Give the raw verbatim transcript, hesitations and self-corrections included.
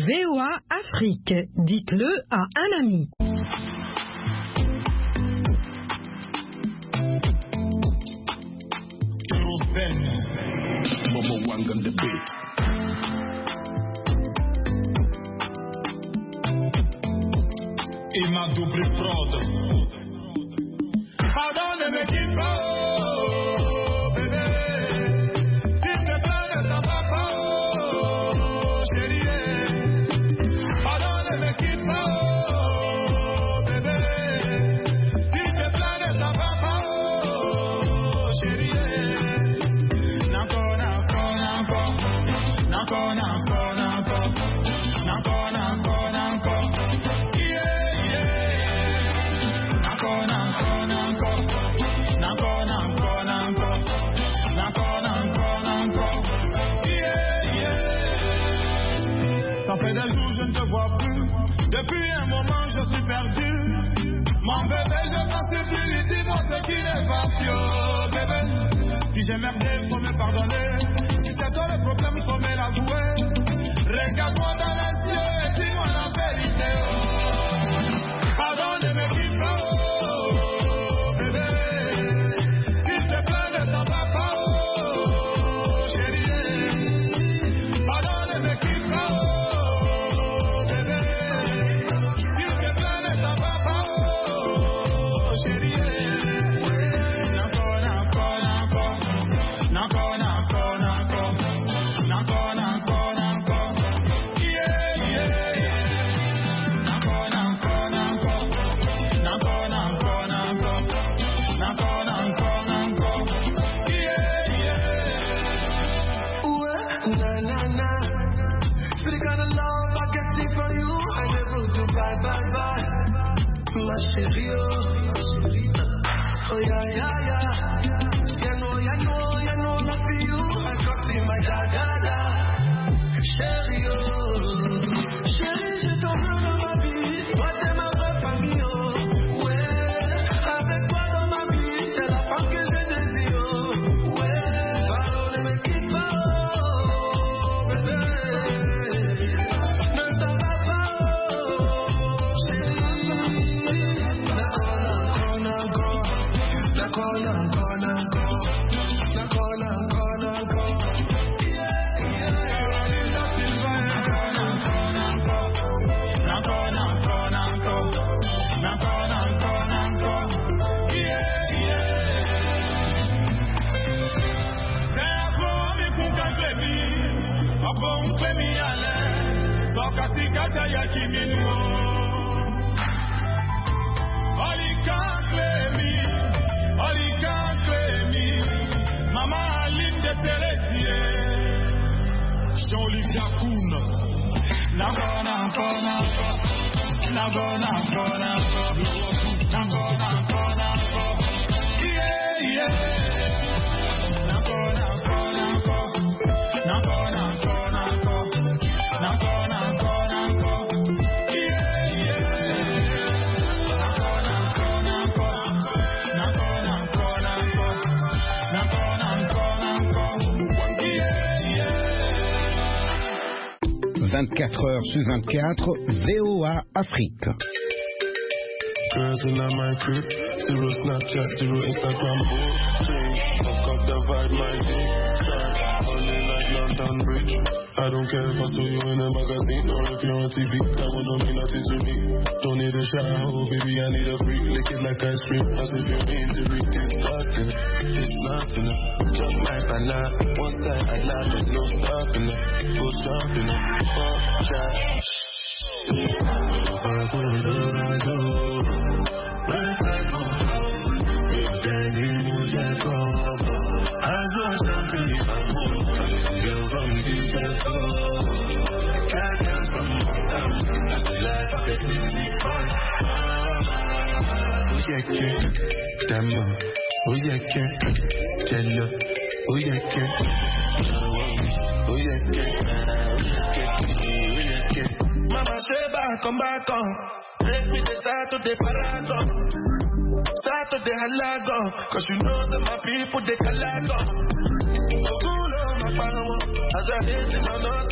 V O A Afrique, dites-le à un ami. Il m'a doublé fraude. Pardon, ne me quitte pas, oh, bébé. S'il te plaît, ne t'en va pas, oh, chérie. Pardon, ne me quitte pas, oh, bébé. S'il te plaît, ne t'en va pas, oh, chérie. N'encore, n'encore, n'encore. N'encore, n'encore, n'encore. N'encore, n'encore, n'encore. Ça fait des jours je ne te vois plus. Depuis un moment je suis perdu. Mon bébé je t'en supplie, dis-moi ce qui n'est pas sûr, bébé. Si j'ai merdé, faut me pardonner. Si c'est toi le problème, faut me l'avouer. Regarde-moi dans les yeux et dis-moi la vérité. Oh. Pardon, ne me quitte pas, oh, bébé. S'il te plaît, ne t'en va pas, oh, chérie. Pardon, ne me quitte pas, oh. Chérie, oh yeah, yeah, yeah. You know, you know, you know, love for you. I got in my da da da. Chérie, oh, chérie, je t'en veux dans ma vie. Toi, t'es ma vraie famille, oh. Ouais, avec toi dans ma vie, t'es la femme que je désire, oh. Ouais, pardon, ne me quitte pas, oh, bébé. Ne t'en va pas, oh, chérie. vingt-quatre heures sur vingt-quatre, V O A Afrique. Girls in my crib, zero Snapchat, zero Instagram, strange, I've got the vibe, my dick, only like London Bridge. I don't care if I saw you in a magazine or if you're on T V, that would not mean nothing to me. Don't need a shower, oh baby, I need a freak, lick it like ice cream, as if you mean the week is starting, it's nothing, just my banana, one side I laugh, there's no stopping it, go shopping, fuck that, I go, I go, where I go, if then you move that come, I go something, girl from the ghetto, can't come from down, the life of a city boy, oh yeah, yeah, damn, oh yeah, yeah, jello, oh yeah, yeah, oh yeah, yeah, Mama say back, come back on. Take me the start to the paragon. Start to the halagon. Cause you know that my people, they calagon. So cool on my power. As I hit it on